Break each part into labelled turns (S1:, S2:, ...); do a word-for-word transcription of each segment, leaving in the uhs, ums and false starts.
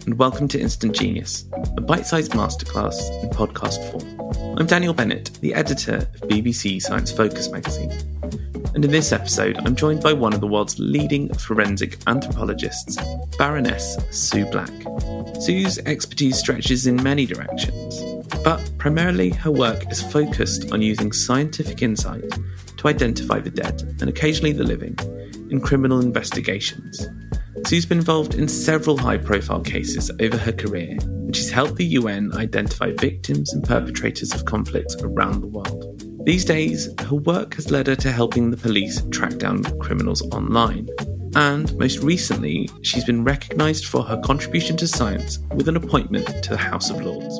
S1: and welcome to Instant Genius, a bite-sized masterclass in podcast form. I'm Daniel Bennett, the editor of B B C Science Focus magazine, and in this episode I'm joined by one of the world's leading forensic anthropologists, Baroness Sue Black. Sue's expertise stretches in many directions, but primarily her work is focused on using scientific insight to identify the dead, and occasionally the living, in criminal investigations. Sue's been involved in several high-profile cases over her career, and she's helped the U N identify victims and perpetrators of conflicts around the world. These days, her work has led her to helping the police track down criminals online. And most recently, she's been recognised for her contribution to science with an appointment to the House of Lords.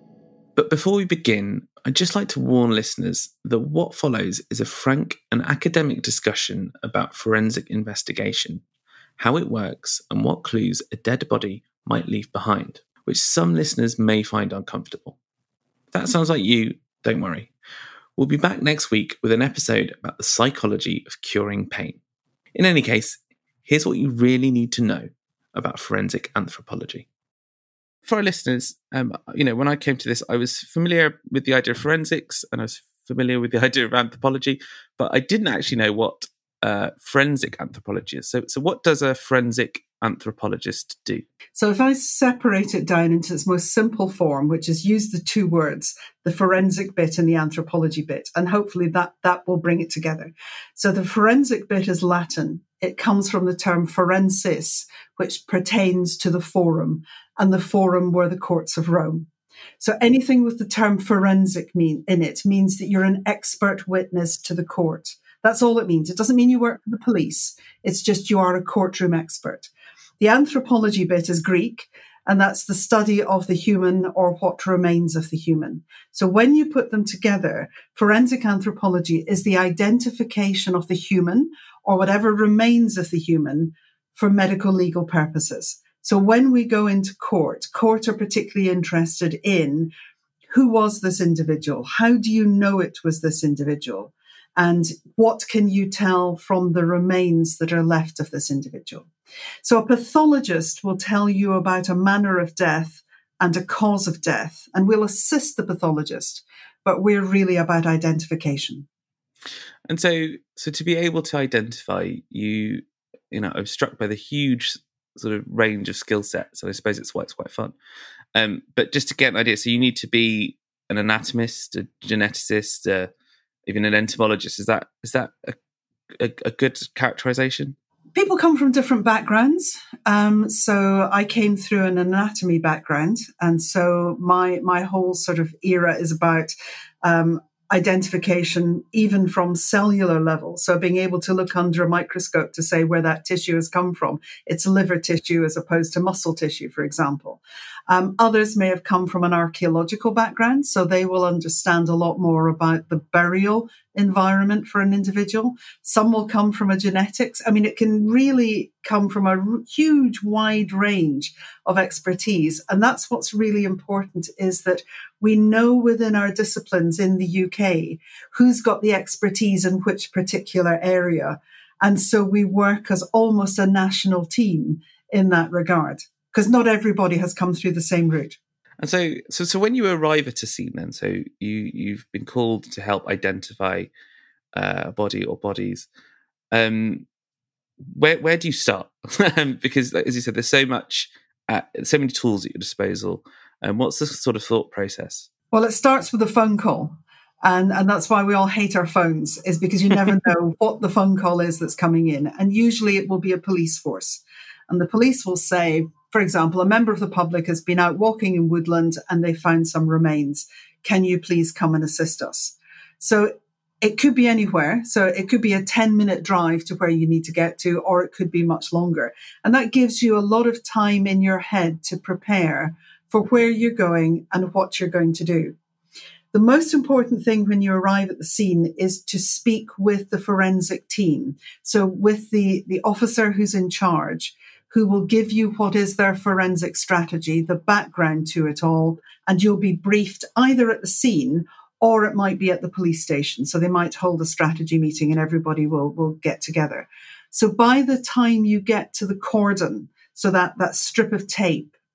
S1: But before we begin, I'd just like to warn listeners that what follows is a frank and academic discussion about forensic investigation, how it works, and what clues a dead body might leave behind, which some listeners may find uncomfortable. If that sounds like you, don't worry. We'll be back next week with an episode about the psychology of curing pain. In any case, here's what you really need to know about forensic anthropology. For our listeners, um, you know, when I came to this, I was familiar with the idea of forensics and I was familiar with the idea of anthropology, but I didn't actually know what uh, forensic anthropology is. So, so what does a forensic anthropologist do?
S2: So if I separate it down into its most simple form, which is use the two words, the forensic bit and the anthropology bit, and hopefully that, that will bring it together. So the forensic bit is Latin. It comes from the term forensis, which pertains to the forum, and the forum were the courts of Rome. So anything with the term forensic mean in it means that you're an expert witness to the court. That's all it means. It doesn't mean you work for the police. It's just you are a courtroom expert. The anthropology bit is Greek, and that's the study of the human or what remains of the human. So when you put them together, forensic anthropology is the identification of the human or whatever remains of the human for medical legal purposes. So when we go into court, court are particularly interested in who was this individual? How do you know it was this individual? And what can you tell from the remains that are left of this individual? So a pathologist will tell you about a manner of death and a cause of death, and we'll assist the pathologist, but we're really about identification.
S1: And so, so to be able to identify, you, you know, I was struck by the huge sort of range of skill sets, and I suppose it's why it's quite fun. Um, but just to get an idea, so you need to be an anatomist, a geneticist, uh, even an entomologist. Is that is that a, a, a good characterization?
S2: People come from different backgrounds. Um, so I came through an anatomy background. And so my my whole sort of era is about um, identification, even from cellular level. So being able to look under a microscope to say where that tissue has come from. It's liver tissue as opposed to muscle tissue, for example. Um, others may have come from an archaeological background, so they will understand a lot more about the burial environment for an individual. Some will come from a genetics. I mean, it can really come from a r- huge, wide range of expertise. And that's what's really important, is that we know within our disciplines in the U K who's got the expertise in which particular area. And so we work as almost a national team in that regard, because not everybody has come through the same route.
S1: And so, so, so when you arrive at a scene, then, so you you've been called to help identify uh, a body or bodies. Um, where where do you start? Because, as you said, there's so much, uh, so many tools at your disposal. And um, what's the sort of thought process?
S2: Well, it starts with a phone call. And, and that's why we all hate our phones, is because you never know what the phone call is that's coming in. And usually it will be a police force. And the police will say, for example, a member of the public has been out walking in woodland and they found some remains. Can you please come and assist us? So it could be anywhere. So it could be a ten minute drive to where you need to get to, or it could be much longer. And that gives you a lot of time in your head to prepare for where you're going and what you're going to do. The most important thing when you arrive at the scene is to speak with the forensic team. So with the, the officer who's in charge, who will give you what is their forensic strategy, the background to it all, and you'll be briefed either at the scene or it might be at the police station. So they might hold a strategy meeting and everybody will, will get together. So by the time you get to the cordon, so that, that strip of tape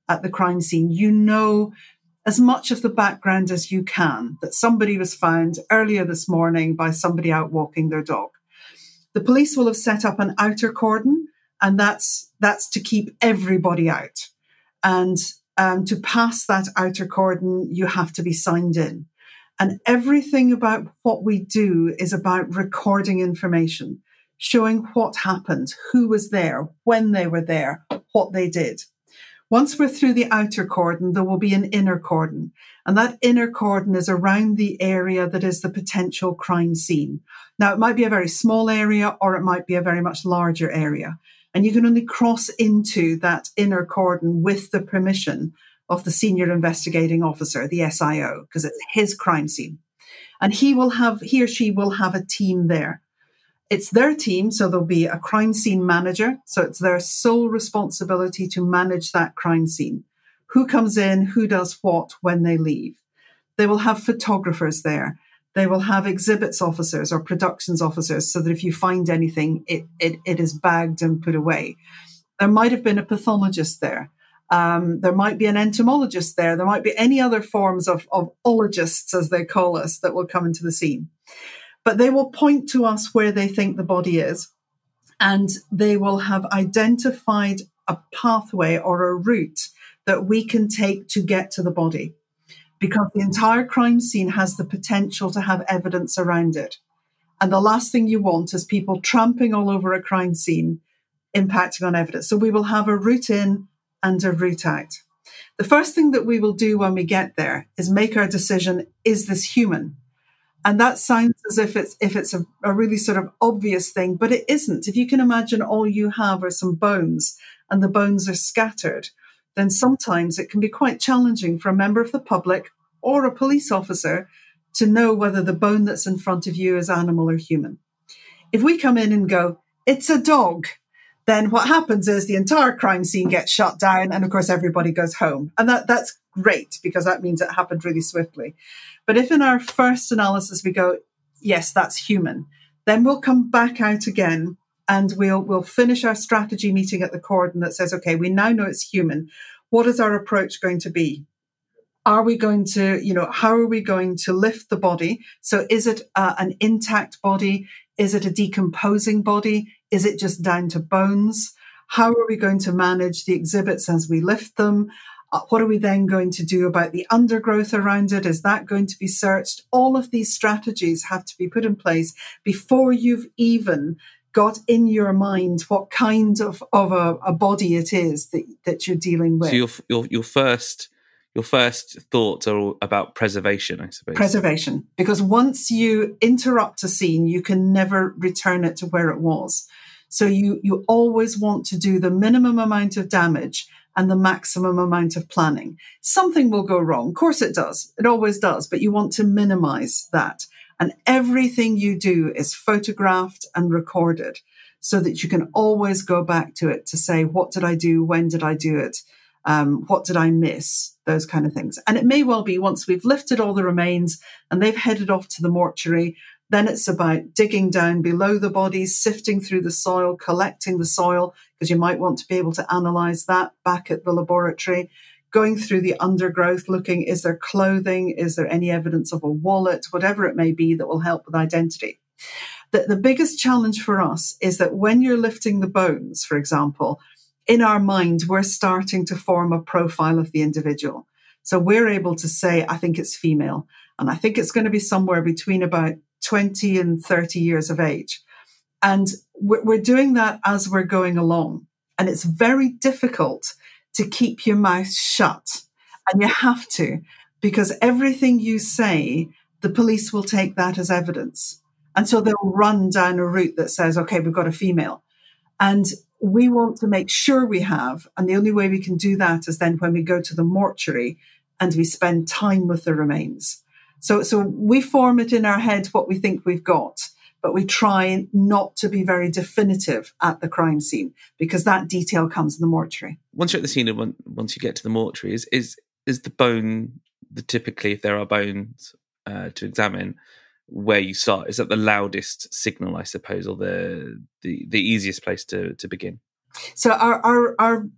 S2: at the crime scene, you know as much of the background as you can, that somebody was found earlier this morning by somebody out walking their dog. The police will have set up an outer cordon, and that's that's to keep everybody out. And um, to pass that outer cordon, you have to be signed in. And everything about what we do is about recording information, showing what happened, who was there, when they were there, what they did. Once we're through the outer cordon, there will be an inner cordon. And that inner cordon is around the area that is the potential crime scene. Now, it might be a very small area, or it might be a very much larger area. And you can only cross into that inner cordon with the permission of the senior investigating officer, the S I O, because it's his crime scene. And he will have, he or she will have a team there. It's their team, so there'll be a crime scene manager. So it's their sole responsibility to manage that crime scene. Who comes in, who does what, when they leave. They will have photographers there. They will have exhibits officers or productions officers so that if you find anything, it, it, it is bagged and put away. There might have been a pathologist there. Um, there might be an entomologist there. There might be any other forms of, of ologists, as they call us, that will come into the scene. But they will point to us where they think the body is, and they will have identified a pathway or a route that we can take to get to the body, because the entire crime scene has the potential to have evidence around it. And the last thing you want is people tramping all over a crime scene, impacting on evidence. So we will have a route in and a route out. The first thing that we will do when we get there is make our decision, is this human? And that sounds as if it's if it's a, a really sort of obvious thing, but it isn't. If you can imagine all you have are some bones and the bones are scattered, then sometimes it can be quite challenging for a member of the public or a police officer to know whether the bone that's in front of you is animal or human. If we come in and go, it's a dog, then what happens is the entire crime scene gets shut down, and of course everybody goes home. And that that's great, because that means it happened really swiftly. But if in our first analysis we go, yes, that's human, then we'll come back out again and we'll we'll finish our strategy meeting at the cordon that says, okay, we now know it's human. What is our approach going to be? Are we going to, you know, how are we going to lift the body? So is it uh, an intact body? Is it a decomposing body? Is it just down to bones? How are we going to manage the exhibits as we lift them? Uh, what are we then going to do about the undergrowth around it? Is that going to be searched? All of these strategies have to be put in place before you've even got in your mind what kind of, of a, a body it is that, that you're dealing with.
S1: So your, your, your first... Your first thoughts are all about preservation, I suppose.
S2: Preservation. Because once you interrupt a scene, you can never return it to where it was. So you, you always want to do the minimum amount of damage and the maximum amount of planning. Something will go wrong. Of course it does. It always does. But you want to minimize that. And everything you do is photographed and recorded so that you can always go back to it to say, what did I do? When did I do it? Um, what did I miss? Those kind of things. And it may well be once we've lifted all the remains and they've headed off to the mortuary, then it's about digging down below the bodies, sifting through the soil, collecting the soil, because you might want to be able to analyze that back at the laboratory, going through the undergrowth, looking, is there clothing? Is there any evidence of a wallet? Whatever it may be that will help with identity. The, the biggest challenge for us is that when you're lifting the bones, for example, in our mind, we're starting to form a profile of the individual. So we're able to say, I think it's female. And I think it's going to be somewhere between about twenty and thirty years of age. And we're, we're doing that as we're going along. And it's very difficult to keep your mouth shut. And you have to, because everything you say, the police will take that as evidence. And so they'll run down a route that says, okay, we've got a female. And we want to make sure we have, and the only way we can do that is then when we go to the mortuary and we spend time with the remains. So, so we form it in our head what we think we've got, but we try not to be very definitive at the crime scene because that detail comes in the mortuary.
S1: Once you're at the scene and once you get to the mortuary, is is, is the bone, the typically if there are bones uh, to examine, where you start? Is that the loudest signal, I suppose, or the the, the easiest place to, to begin?
S2: So our, our our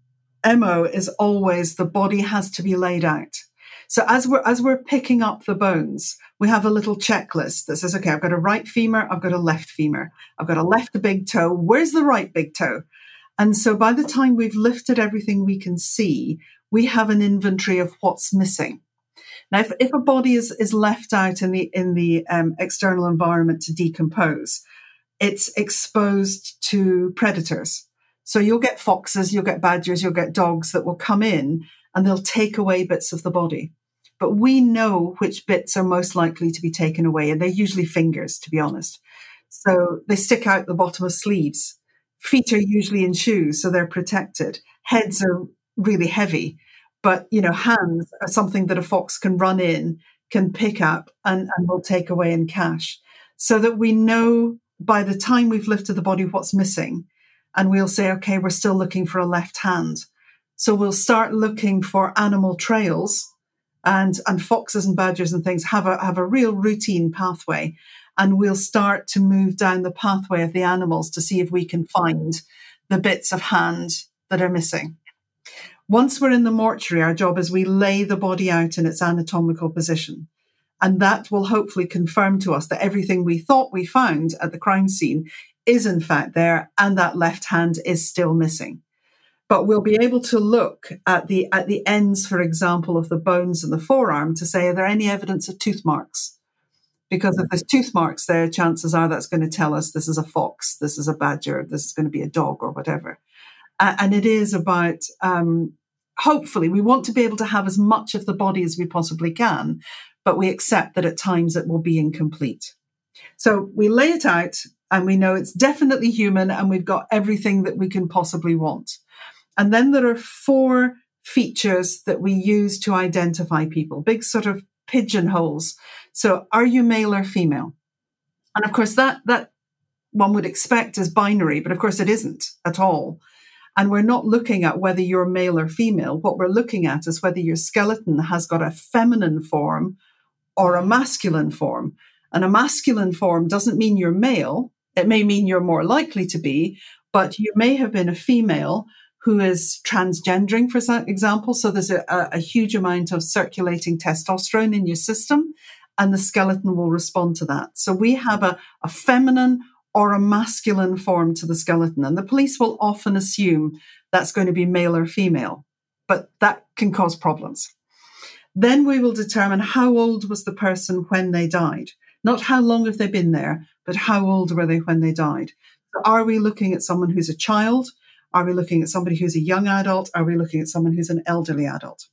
S2: M O is always the body has to be laid out. So as we're as we're picking up the bones, we have a little checklist that says, okay, I've got a right femur, I've got a left femur, I've got a left big toe. Where's the right big toe? And so by the time we've lifted everything we can see, we have an inventory of what's missing. Now, if, if a body is, is left out in the in the um, external environment to decompose, it's exposed to predators. So you'll get foxes, you'll get badgers, you'll get dogs that will come in and they'll take away bits of the body. But we know which bits are most likely to be taken away, and they're usually fingers, to be honest. So they stick out the bottom of sleeves. Feet are usually in shoes, so they're protected. Heads are really heavy, but, you know, hands are something that a fox can run in, can pick up, and, and will take away in cache. So that we know by the time we've lifted the body what's missing, and we'll say, okay, we're still looking for a left hand. So we'll start looking for animal trails, and, and foxes and badgers and things have a, have a real routine pathway. And we'll start to move down the pathway of the animals to see if we can find the bits of hand that are missing. Once we're in the mortuary, our job is we lay the body out in its anatomical position. And that will hopefully confirm to us that everything we thought we found at the crime scene is in fact there, and that left hand is still missing. But we'll be able to look at the at the ends, for example, of the bones in the forearm to say, are there any evidence of tooth marks? Because if there's tooth marks there, chances are that's going to tell us this is a fox, this is a badger, this is going to be a dog or whatever. Uh, and it is about, um, hopefully, we want to be able to have as much of the body as we possibly can, but we accept that at times it will be incomplete. So we lay it out and we know it's definitely human and we've got everything that we can possibly want. And then there are four features that we use to identify people, big sort of pigeonholes. So are you male or female? And of course, that that one would expect is binary, but of course it isn't at all. And we're not looking at whether you're male or female. What we're looking at is whether your skeleton has got a feminine form or a masculine form. And a masculine form doesn't mean you're male. It may mean you're more likely to be, but you may have been a female who is transgendering, for example. So there's a, a huge amount of circulating testosterone in your system, and the skeleton will respond to that. So we have a, a feminine or a masculine form to the skeleton, and the police will often assume that's going to be male or female, but that can cause problems. Then we will determine how old was the person when they died. Not how long have they been there, but how old were they when they died. So are we looking at someone who's a child? Are we looking at somebody who's a young adult? Are we looking at someone who's an elderly adult?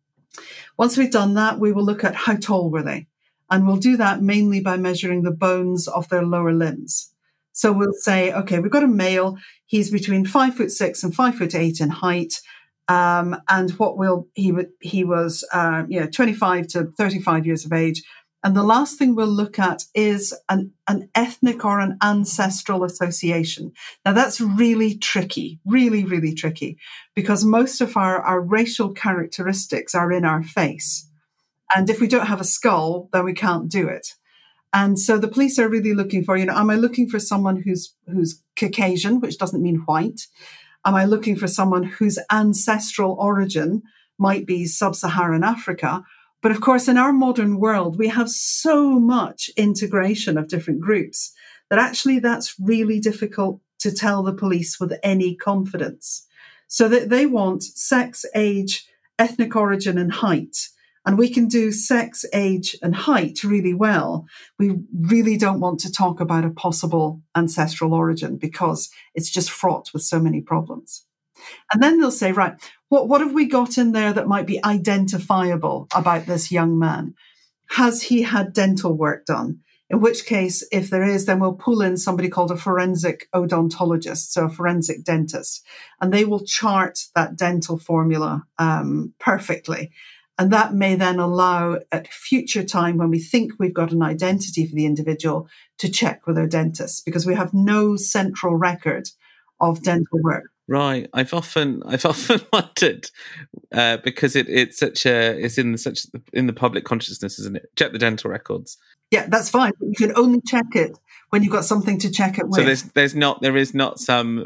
S2: Once we've done that, we will look at how tall were they. And we'll do that mainly by measuring the bones of their lower limbs. So we'll say, okay, we've got a male. He's between five foot six and five foot eight in height. Um, and what will he would he was, uh, you know, twenty-five to thirty-five years of age. And the last thing we'll look at is an, an ethnic or an ancestral association. Now, that's really tricky, really, really tricky, because most of our, our racial characteristics are in our face. And if we don't have a skull, then we can't do it. And so the police are really looking for, you know, am I looking for someone who's who's Caucasian, which doesn't mean white? Am I looking for someone whose ancestral origin might be sub-Saharan Africa? But of course, in our modern world, we have so much integration of different groups that actually that's really difficult to tell the police with any confidence. So that they want sex, age, ethnic origin, and height. And we can do sex, age, and height really well. We really don't want to talk about a possible ancestral origin because it's just fraught with so many problems. And then they'll say, right, what, what have we got in there that might be identifiable about this young man? Has he had dental work done? In which case, if there is, then we'll pull in somebody called a forensic odontologist, so a forensic dentist, and they will chart that dental formula um, perfectly. And that may then allow at future time when we think we've got an identity for the individual to check with our dentist, because we have no central record of dental work.
S1: Right. I've often I've often wondered uh, because it, it's such a it's in such in the public consciousness, isn't it? Check the dental records.
S2: Yeah, that's fine. But you can only check it when you've got something to check it with.
S1: So there's there's not there is not some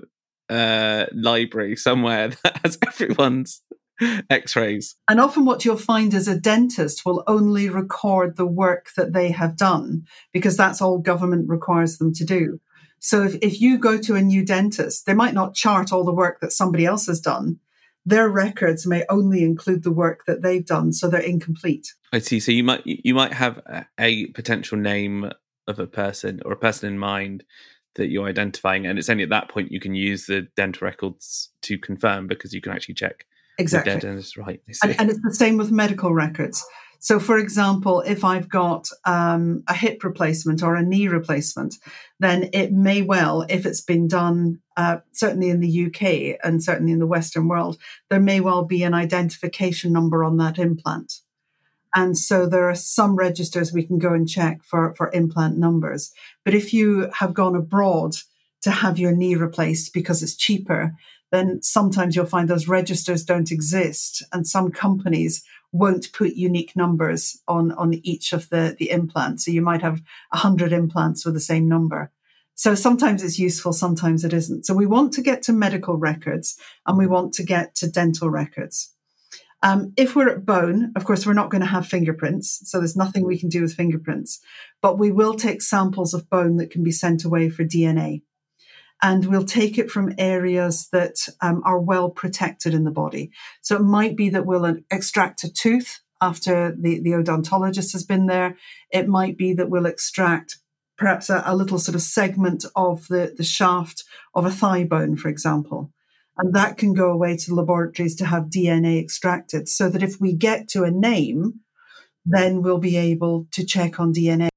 S1: uh, library somewhere that has everyone's x-rays.
S2: And often what you'll find is a dentist will only record the work that they have done because that's all government requires them to do. So if, if you go to a new dentist, they might not chart all the work that somebody else has done. Their records may only include the work that they've done, so they're incomplete.
S1: I see. So you might you might have a, a potential name of a person or a person in mind that you're identifying, and it's only at that point you can use the dental records to confirm, because you can actually check
S2: exactly
S1: the dentist, right?
S2: And, and it's the same with medical records. So, for example, if I've got um, a hip replacement or a knee replacement, then it may well, if it's been done, uh, certainly in the U K and certainly in the Western world, there may well be an identification number on that implant. And so there are some registers we can go and check for, for implant numbers. But if you have gone abroad to have your knee replaced because it's cheaper, then sometimes you'll find those registers don't exist. And some companies won't put unique numbers on, on each of the, the implants. So you might have one hundred implants with the same number. So sometimes it's useful, sometimes it isn't. So we want to get to medical records and we want to get to dental records. Um, if we're at bone, of course, we're not going to have fingerprints. So there's nothing we can do with fingerprints. But we will take samples of bone that can be sent away for D N A. And we'll take it from areas that um, are well protected in the body. So it might be that we'll extract a tooth after the, the odontologist has been there. It might be that we'll extract perhaps a, a little sort of segment of the, the shaft of a thigh bone, for example. And that can go away to laboratories to have D N A extracted, so that if we get to a name, then we'll be able to check on D N A.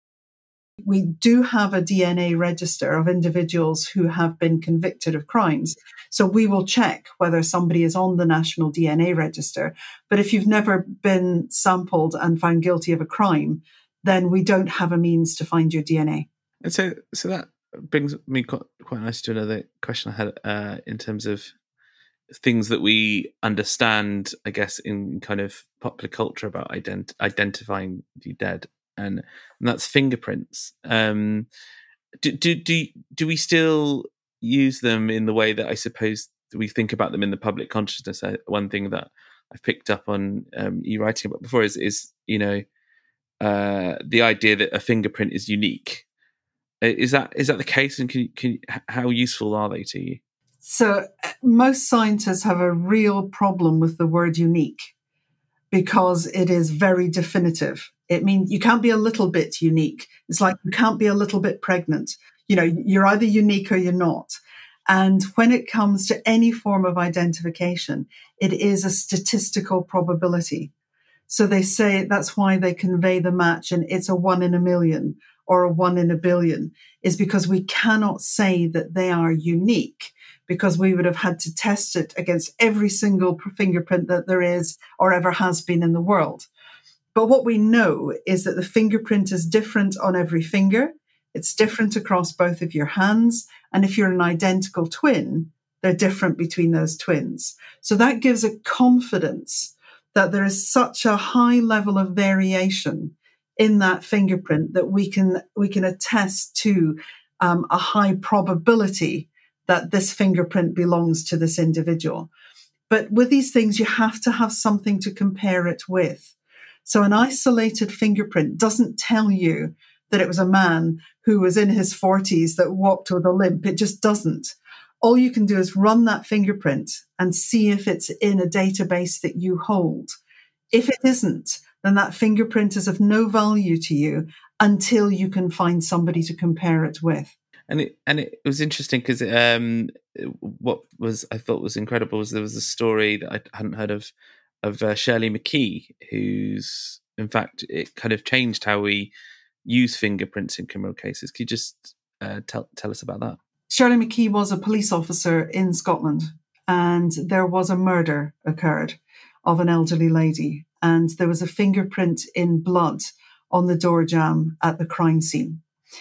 S2: We do have a D N A register of individuals who have been convicted of crimes. So we will check whether somebody is on the National D N A Register. But if you've never been sampled and found guilty of a crime, then we don't have a means to find your D N A.
S1: And so, so that brings me quite, quite nice to another question I had uh, in terms of things that we understand, I guess, in kind of popular culture about ident- identifying the dead. And, and that's fingerprints. Um, do, do do do we still use them in the way that I suppose we think about them in the public consciousness? Uh, one thing that I've picked up on um, you writing about before is, is you know, uh, the idea that a fingerprint is unique. Is that is that the case? And can, can how useful are they to you?
S2: So most scientists have a real problem with the word unique because it is very definitive. It means you can't be a little bit unique. It's like you can't be a little bit pregnant. You know, you're either unique or you're not. And when it comes to any form of identification, it is a statistical probability. So they say that's why they convey the match and it's a one in a million or a one in a billion, is because we cannot say that they are unique, because we would have had to test it against every single fingerprint that there is or ever has been in the world. But what we know is that the fingerprint is different on every finger. It's different across both of your hands. And if you're an identical twin, they're different between those twins. So that gives a confidence that there is such a high level of variation in that fingerprint that we can we can attest to um, a high probability that this fingerprint belongs to this individual. But with these things, you have to have something to compare it with. So an isolated fingerprint doesn't tell you that it was a man who was in his forties that walked with a limp. It just doesn't. All you can do is run that fingerprint and see if it's in a database that you hold. If it isn't, then that fingerprint is of no value to you until you can find somebody to compare it with.
S1: And it and it was interesting because um, what was I thought was incredible was there was a story that I hadn't heard of of uh, Shirley McKee, who's in fact it kind of changed how we use fingerprints in criminal cases. Could you just uh, tell tell us about that?
S2: Shirley McKee was a police officer in Scotland, and there was a murder occurred of an elderly lady, and there was a fingerprint in blood on the door jamb at the crime scene.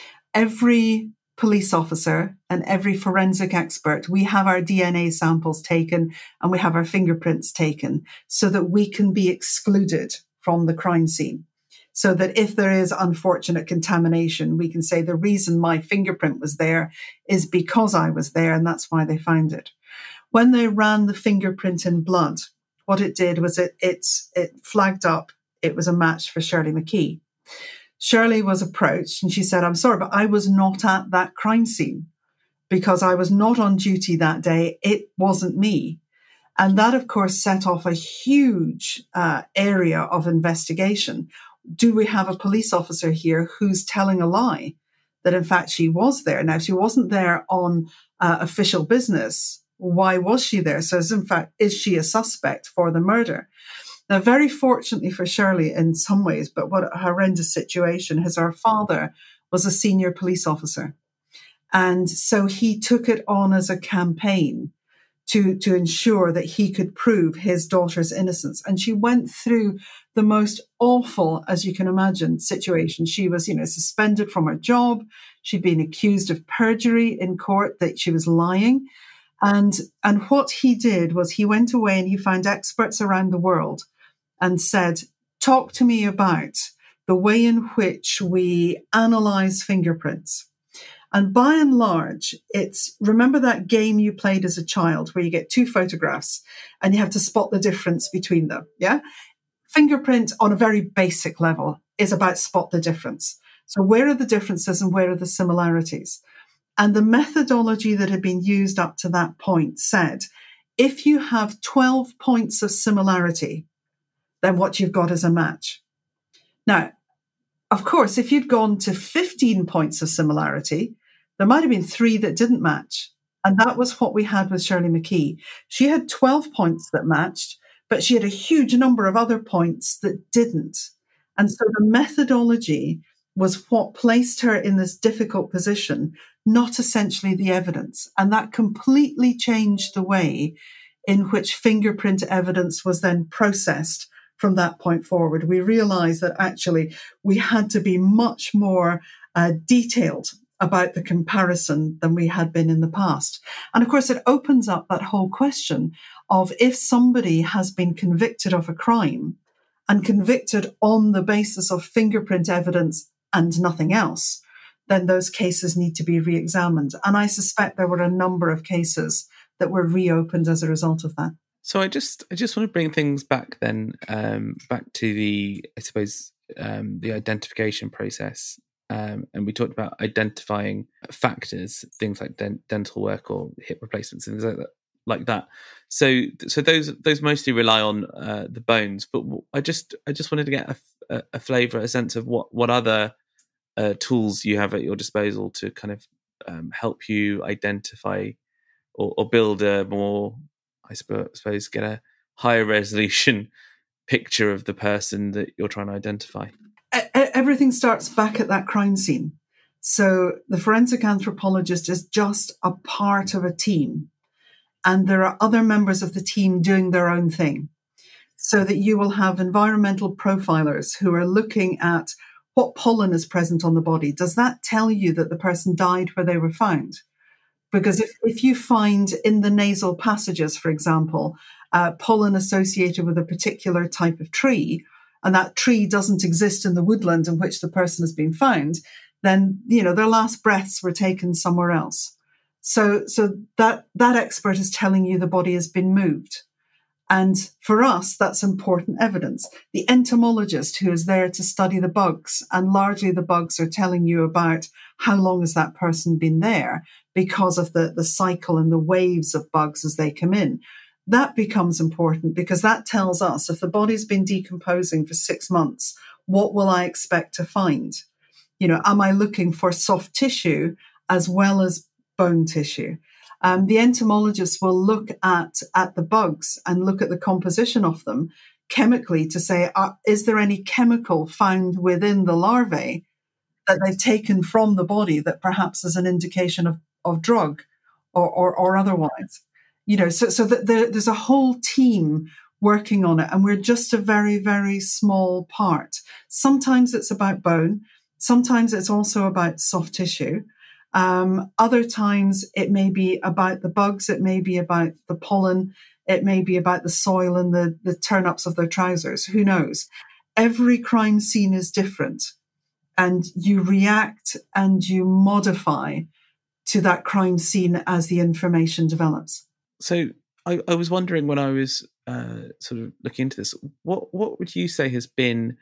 S2: Every police officer and every forensic expert, we have our D N A samples taken and we have our fingerprints taken so that we can be excluded from the crime scene. so that if there is unfortunate contamination, we can say the reason my fingerprint was there is because I was there, and that's why they found it. When they ran the fingerprint in blood, what it did was it, it, it flagged up it was a match for Shirley McKee. Shirley was approached and she said, I'm sorry, but I was not at that crime scene because I was not on duty that day. It wasn't me. And that, of course, set off a huge uh, area of investigation. Do we have a police officer here who's telling a lie that, in fact, she was there? Now, she wasn't there on uh, official business. Why was she there? So, in fact, is she a suspect for the murder? Now, very fortunately for Shirley in some ways, but what a horrendous situation, is her father was a senior police officer. And so he took it on as a campaign to, to ensure that he could prove his daughter's innocence. And she went through the most awful, as you can imagine, situation. She was, you know, suspended from her job. She'd been accused of perjury in court, that she was lying. And, and what he did was he went away and he found experts around the world and said, talk to me about the way in which we analyze fingerprints. And by and large, it's, remember that game you played as a child where you get two photographs and you have to spot the difference between them, yeah? Fingerprint on a very basic level is about spot the difference. So where are the differences and where are the similarities? And the methodology that had been used up to that point said, if you have twelve points of similarity, then what you've got is a match. Now, of course, if you'd gone to fifteen points of similarity, there might have been three that didn't match. And that was what we had with Shirley McKee. She had twelve points that matched, but she had a huge number of other points that didn't. And so the methodology was what placed her in this difficult position, not essentially the evidence. And that completely changed the way in which fingerprint evidence was then processed from that point forward. We realized that actually we had to be much more uh, detailed about the comparison than we had been in the past. And of course, it opens up that whole question of if somebody has been convicted of a crime and convicted on the basis of fingerprint evidence and nothing else, then those cases need to be re-examined. And I suspect there were a number of cases that were reopened as a result of that.
S1: So I just I just want to bring things back then, um, back to the, I suppose, um, the identification process. Um, and we talked about identifying factors, things like dent- dental work or hip replacements and things like that. Like that. So so those those mostly rely on uh, the bones. But I just I just wanted to get a, a, a flavour, a sense of what, what other uh, tools you have at your disposal to kind of um, help you identify or, or build a more, I suppose, get a higher resolution picture of the person that you're trying to identify.
S2: Everything starts back at that crime scene. So the forensic anthropologist is just a part of a team. And there are other members of the team doing their own thing. So that you will have environmental profilers who are looking at what pollen is present on the body. Does that tell you that the person died where they were found? Because if, if you find in the nasal passages, for example, uh, pollen associated with a particular type of tree, and that tree doesn't exist in the woodland in which the person has been found, then, you know, their last breaths were taken somewhere else. So, so that, that expert is telling you the body has been moved. And for us, that's important evidence. The entomologist who is there to study the bugs, and largely the bugs are telling you about how long has that person been there because of the, the cycle and the waves of bugs as they come in. That becomes important because that tells us if the body's been decomposing for six months, what will I expect to find? You know, am I looking for soft tissue as well as bone tissue? Um, the entomologist will look at, at the bugs and look at the composition of them chemically to say, uh, is there any chemical found within the larvae that they've taken from the body that perhaps is an indication of, of drug or, or, or otherwise? You know, so, so that there, there's a whole team working on it, and we're just a very, very small part. Sometimes it's about bone. Sometimes it's also about soft tissue. Um, other times it may be about the bugs. It may be about the pollen. It may be about the soil and the, the turn-ups of their trousers. Who knows? every crime scene is different, and you react and you modify to that crime scene as the information develops.
S1: So I, I was wondering when I was uh, sort of looking into this, what what would you say has been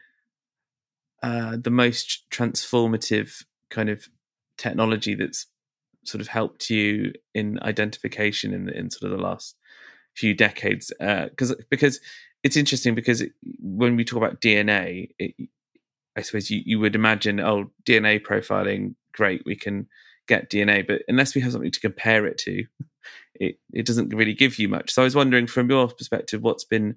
S1: uh, the most transformative kind of technology that's sort of helped you in identification in, in sort of the last few decades? Because uh, because it's interesting, because it, when we talk about D N A, it, I suppose you, you would imagine, oh, D N A profiling, great, we can get D N A, but unless we have something to compare it to, it, it doesn't really give you much. So I was wondering, from your perspective, what's been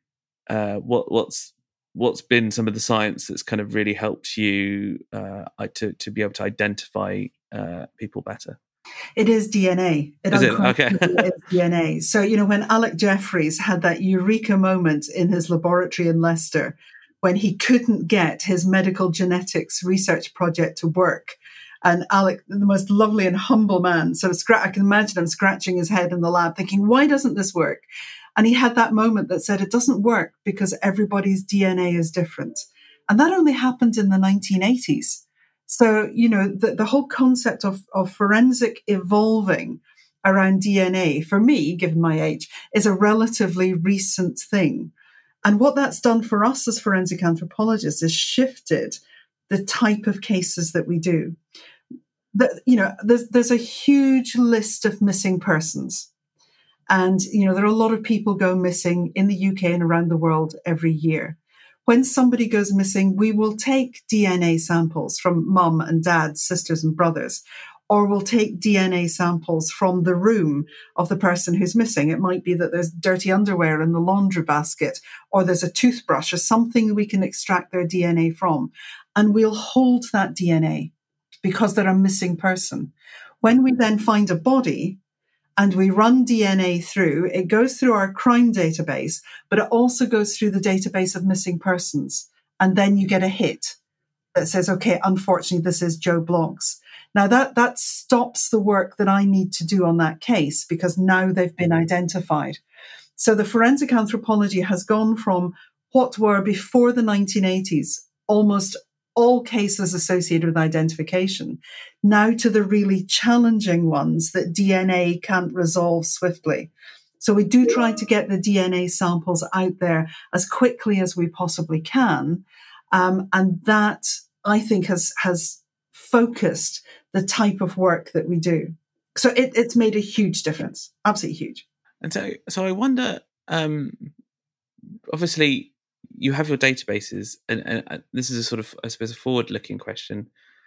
S1: uh, what what's what's been some of the science that's kind of really helped you uh, to to be able to identify uh, people better?
S2: It is D N A. It
S1: is it? Okay.
S2: is D N A. So, you know, when Alec Jeffreys had that eureka moment in his laboratory in Leicester, when he couldn't get his medical genetics research project to work, and Alec, the most lovely and humble man, so scra- I can imagine him scratching his head in the lab thinking, why doesn't this work? And he had that moment that said, it doesn't work because everybody's D N A is different. And that only happened in the nineteen eighties. So, you know, the, the whole concept of, of forensic evolving around D N A, for me, given my age, is a relatively recent thing. And what that's done for us as forensic anthropologists is shifted the type of cases that we do. The, you know, there's, there's a huge list of missing persons. And, you know, there are a lot of people go missing in the U K and around the world every year. When somebody goes missing, we will take D N A samples from mum and dad, sisters and brothers, or we'll take D N A samples from the room of the person who's missing. It might be that there's dirty underwear in the laundry basket, or there's a toothbrush or something we can extract their D N A from. And we'll hold that D N A because they're a missing person. When we then find a body, and we run D N A through, it goes through our crime database, but it also goes through the database of missing persons. And then you get a hit that says, okay, unfortunately, this is Joe Bloggs. Now that, that stops the work that I need to do on that case, because now they've been identified. So the forensic anthropology has gone from what were before the nineteen eighties, almost all cases associated with identification, now to the really challenging ones that D N A can't resolve swiftly. So we do try to get the D N A samples out there as quickly as we possibly can. Um, and that, I think, has, has focused the type of work that we do. So it, it's made a huge difference, absolutely huge.
S1: And so, so I wonder, um, obviously, you have your databases, and, and this is a sort of, I suppose, a forward-looking question.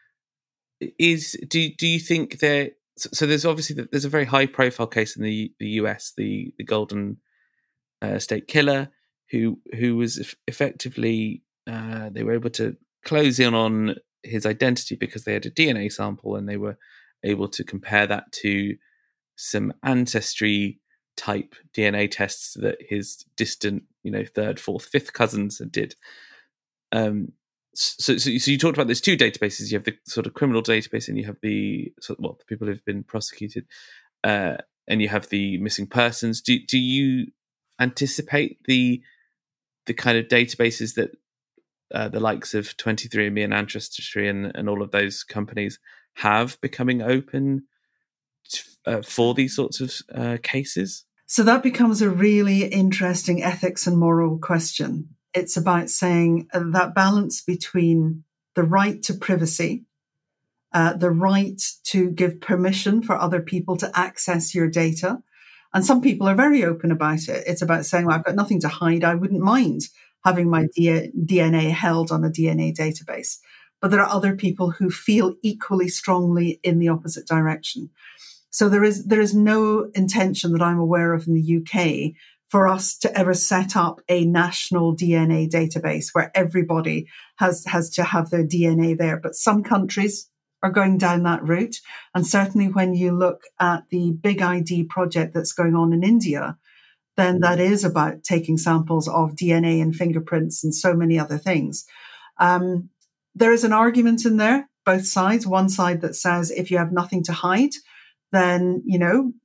S1: Is do do you think there? So there's obviously there's a very high-profile case in the the U S, the the Golden uh, State Killer, who who was effectively uh, they were able to close in on his identity because they had a D N A sample, and they were able to compare that to some ancestry type D N A tests that his distant, you know, third, fourth, fifth cousins did. Um, so, so, so you talked about those two databases. You have the sort of criminal database, and you have the sort of, well, the people who've been prosecuted, uh, and you have the missing persons. Do do you anticipate the the kind of databases that uh, the likes of twenty-three and me and Ancestry and, and all of those companies have becoming open Uh, for these sorts of uh, cases?
S2: So that becomes a really interesting ethics and moral question. It's about saying uh, that balance between the right to privacy, uh, the right to give permission for other people to access your data. And some people are very open about it. It's about saying, well, I've got nothing to hide. I wouldn't mind having my D N A held on a D N A database. But there are other people who feel equally strongly in the opposite direction. So there is there is no intention that I'm aware of in the U K for us to ever set up a national D N A database where everybody has, has to have their D N A there. But some countries are going down that route. And certainly when you look at the Big I D project that's going on in India, then that is about taking samples of D N A and fingerprints and so many other things. Um, there is an argument in there, both sides. One side that says if you have nothing to hide, then, you know,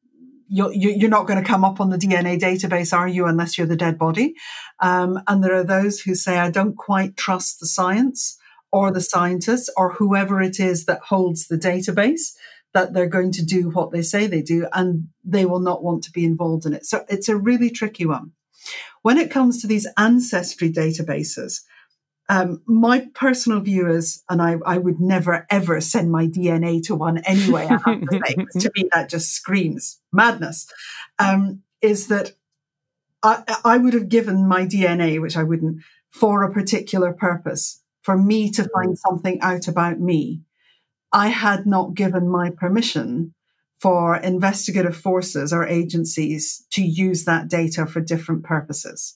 S2: you're, you're not going to come up on the D N A database, are you, unless you're the dead body? Um, and there are those who say, I don't quite trust the science or the scientists or whoever it is that holds the database, that they're going to do what they say they do, and they will not want to be involved in it. So it's a really tricky one. When it comes to these ancestry databases, um, my personal view is, and I, I would never, ever send my D N A to one anyway, I have to say, to me that just screams madness, um, is that I, I would have given my D N A, which I wouldn't, for a particular purpose, for me to find something out about me. I had not given my permission for investigative forces or agencies to use that data for different purposes.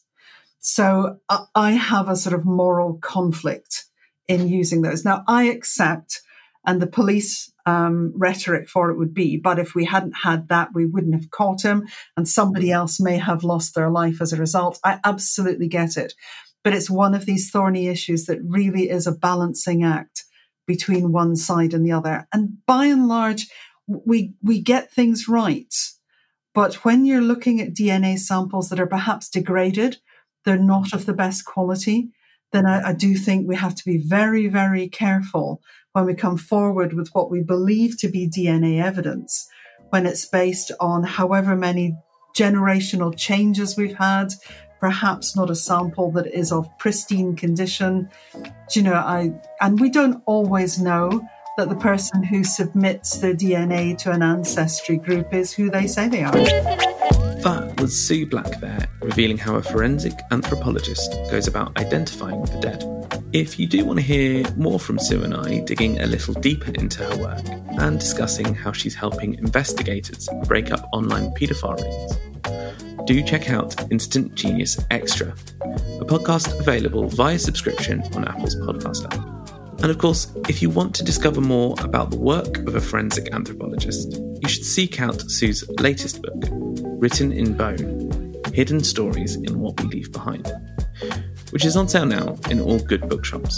S2: So I have a sort of moral conflict in using those. Now, I accept, and the police um, rhetoric for it would be, but if we hadn't had that, we wouldn't have caught him, and somebody else may have lost their life as a result. I absolutely get it. But it's one of these thorny issues that really is a balancing act between one side and the other. And by and large, we we get things right. But when you're looking at D N A samples that are perhaps degraded, they're not of the best quality, then I, I do think we have to be very, very careful when we come forward with what we believe to be D N A evidence, when it's based on however many generational changes we've had, perhaps not a sample that is of pristine condition. Do you know, I and we don't always know that the person who submits their D N A to an ancestry group is who they say they are.
S1: That was Sue Black there, revealing how a forensic anthropologist goes about identifying the dead. If you do want to hear more from Sue and I, digging a little deeper into her work and discussing how she's helping investigators break up online paedophile rings, do check out Instant Genius Extra, a podcast available via subscription on Apple's podcast app. And of course, if you want to discover more about the work of a forensic anthropologist, you should seek out Sue's latest book, Written in Bone, Hidden Stories in What We Leave Behind, which is on sale now in all good bookshops.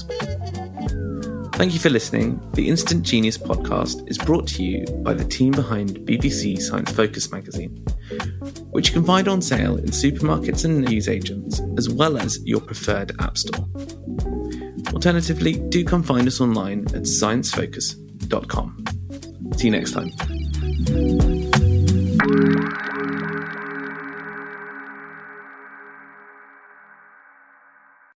S1: Thank you for listening. The Instant Genius podcast is brought to you by the team behind B B C Science Focus magazine, which you can find on sale in supermarkets and newsagents, as well as your preferred app store. Alternatively, do come find us online at science focus dot com. See you next time.